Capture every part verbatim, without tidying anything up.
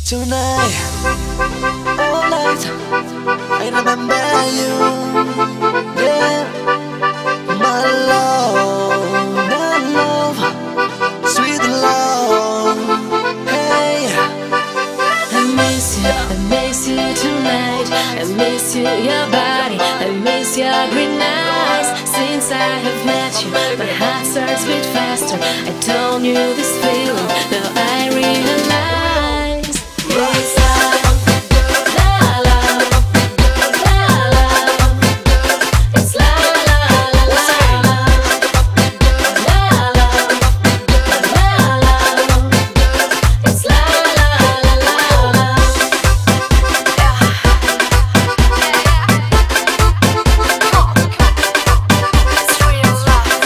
Tonight, all night, I remember you. Yeah, my love, my love, sweet love. Hey, I miss you, I miss you tonight. I miss you, your body, I miss your green eyes. Since I have met you, my heart starts beat faster. I don't knew this feeling, now I realize. It's love, la la, la la. It's la la la la la, la la, la la. It's la la la la la. It's real love.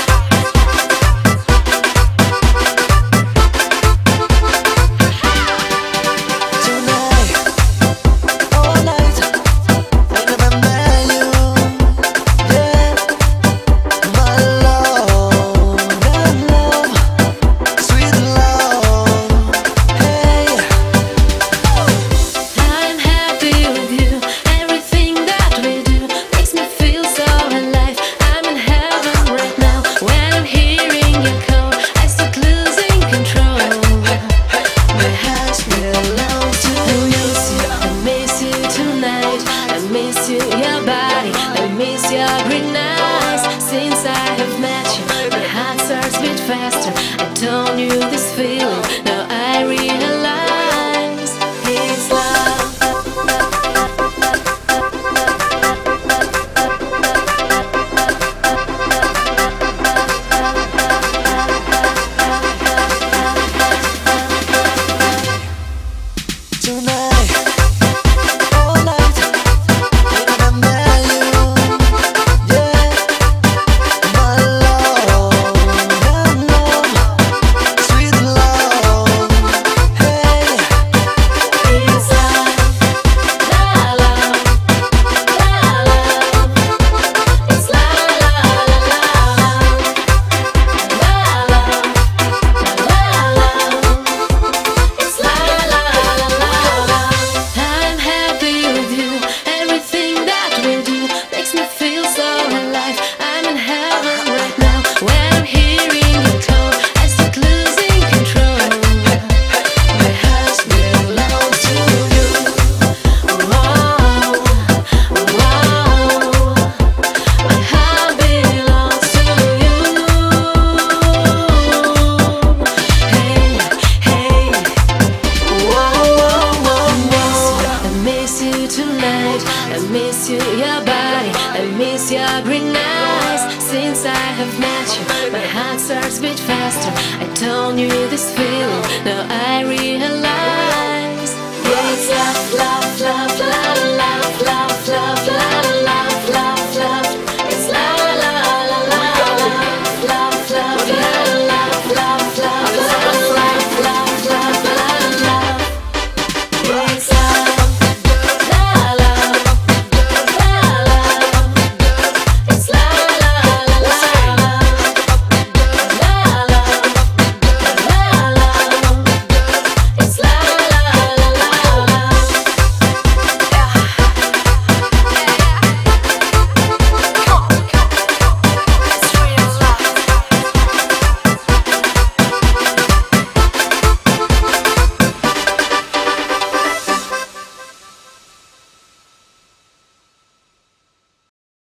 tonight, all night, I remember you. Yeah, my love, my love, sweet love. Hey. I'm happy with you. Everything that we do makes me feel so alive. I'm in heaven right now. When I'm hearing your call, I start losing control. My heart belongs to I you. miss you, I miss you tonight. I miss you, your body, I miss your green eyes. Since I have met you, my heart starts beat faster. I don't knew this feeling, now I realize it's love. Tonight, all night, I remember you. Yeah, my love, my love, sweet love. Hey, It's love, la la, la la. It's la la la la, la la, la la. It's la la la la. I'm happy with you. Everything that we do makes me feel so alive. I'm in heaven right now. When I'm hearing you call, I start losing control. my heart belongs to you. Whoa, whoa, my heart belongs to you. Hey, hey, whoa, whoa, whoa, whoa. I miss you tonight. I miss you, your body. I miss your green eyes. Since I have met you, my heart starts beat faster. I don't knew this feeling, now I realize.